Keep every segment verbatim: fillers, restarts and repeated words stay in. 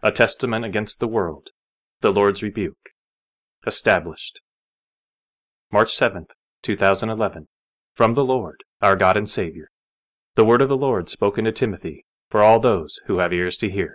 A testament against the world. The Lord's rebuke. Established. March seventh, two thousand eleven. From the Lord, our God and Savior. The word of the Lord spoken to Timothy, for all those who have ears to hear.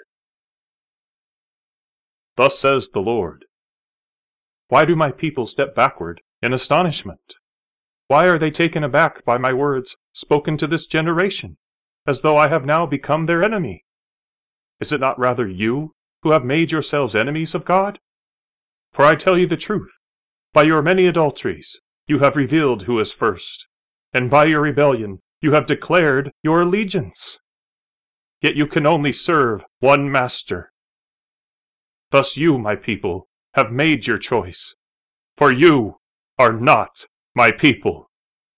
Thus says the Lord, why do my people step backward in astonishment? Why are they taken aback by my words spoken to this generation, as though I have now become their enemy? Is it not rather you who have made yourselves enemies of God? For I tell you the truth, by your many adulteries you have revealed who is first, and by your rebellion you have declared your allegiance. Yet you can only serve one master. Thus you, my people, have made your choice, for you are not my people.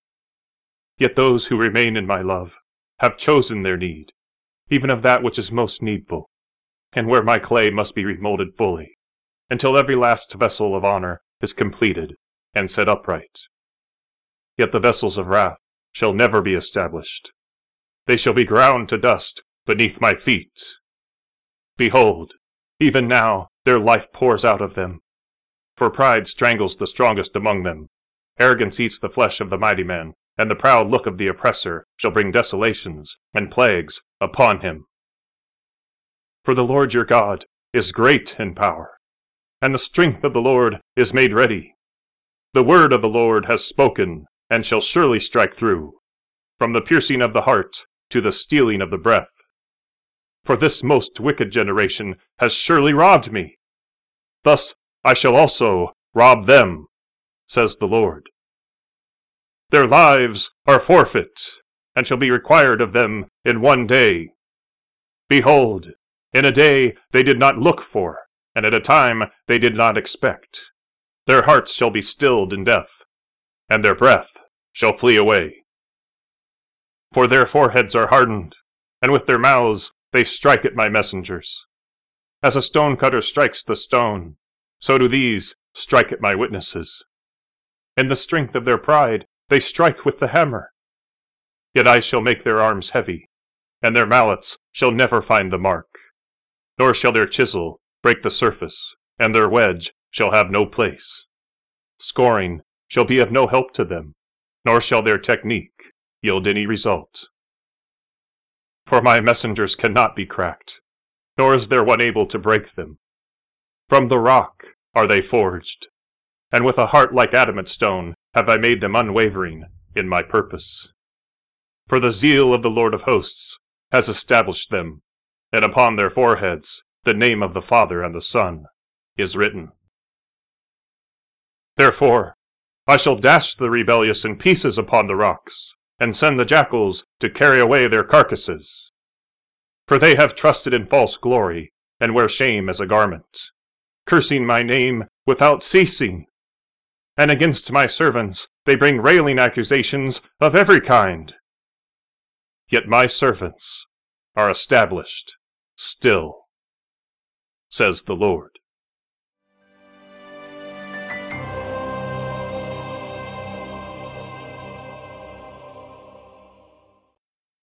Yet those who remain in my love have chosen their need, even of that which is most needful, and where my clay must be remolded fully, until every last vessel of honor is completed and set upright. Yet the vessels of wrath shall never be established. They shall be ground to dust beneath my feet. Behold, even now their life pours out of them. For pride strangles the strongest among them. Arrogance eats the flesh of the mighty man, and the proud look of the oppressor shall bring desolations and plagues upon him. For the Lord your God is great in power, and the strength of the Lord is made ready. The word of the Lord has spoken, and shall surely strike through, from the piercing of the heart to the stealing of the breath. For this most wicked generation has surely robbed me. Thus I shall also rob them, says the Lord. Their lives are forfeit, and shall be required of them in one day. Behold, in a day they did not look for, and at a time they did not expect. Their hearts shall be stilled in death, and their breath shall flee away. For their foreheads are hardened, and with their mouths they strike at my messengers. As a stone-cutter strikes the stone, so do these strike at my witnesses. In the strength of their pride they strike with the hammer. Yet I shall make their arms heavy, and their mallets shall never find the mark. Nor shall their chisel break the surface, and their wedge shall have no place. Scoring shall be of no help to them, nor shall their technique yield any result. For my messengers cannot be cracked, nor is there one able to break them. From the rock are they forged, and with a heart like adamant stone have I made them unwavering in my purpose. For the zeal of the Lord of hosts has established them, and upon their foreheads the name of the Father and the Son is written. Therefore I shall dash the rebellious in pieces upon the rocks, and send the jackals to carry away their carcasses. For they have trusted in false glory, and wear shame as a garment, cursing my name without ceasing. And against my servants they bring railing accusations of every kind. Yet my servants are established still, says the Lord.